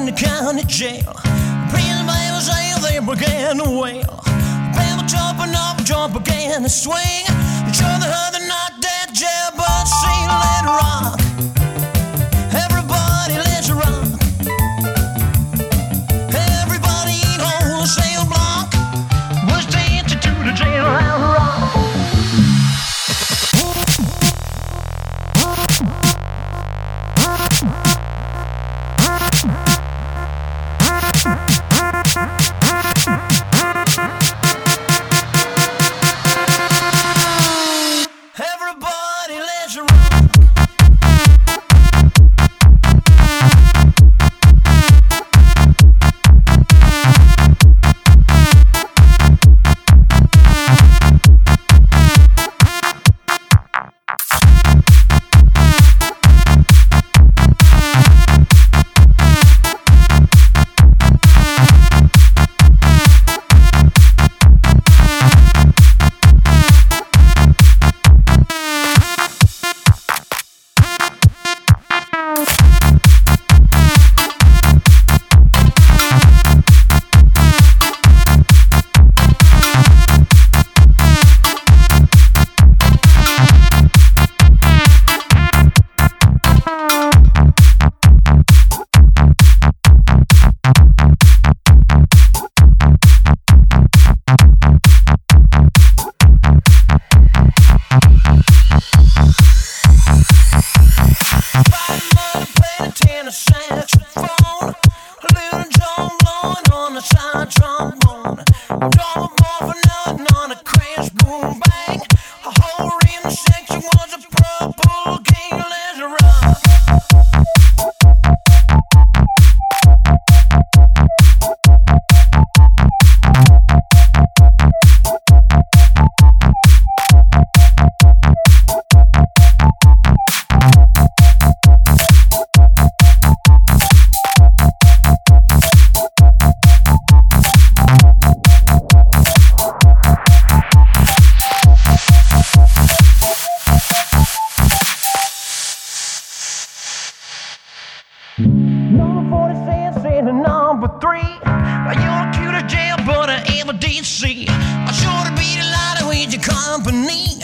the county jail. Prison baby say they began to wail. People jumping up, jump again and swing. You sure they heard they're not dead, jail, but see, let it rock. Everybody let's rock. Everybody on the cell block was dancing to the jailhouse rock. Everybody let's rock. A saxophone, a little drum blowing on the side trombone. Drum a ball for nothing on a crash boom bang. A whole rim section was a purple king. Let's rock. Number 46 and number 3. You're cute as jail, but I ever did see. I sure to be delighted with your company.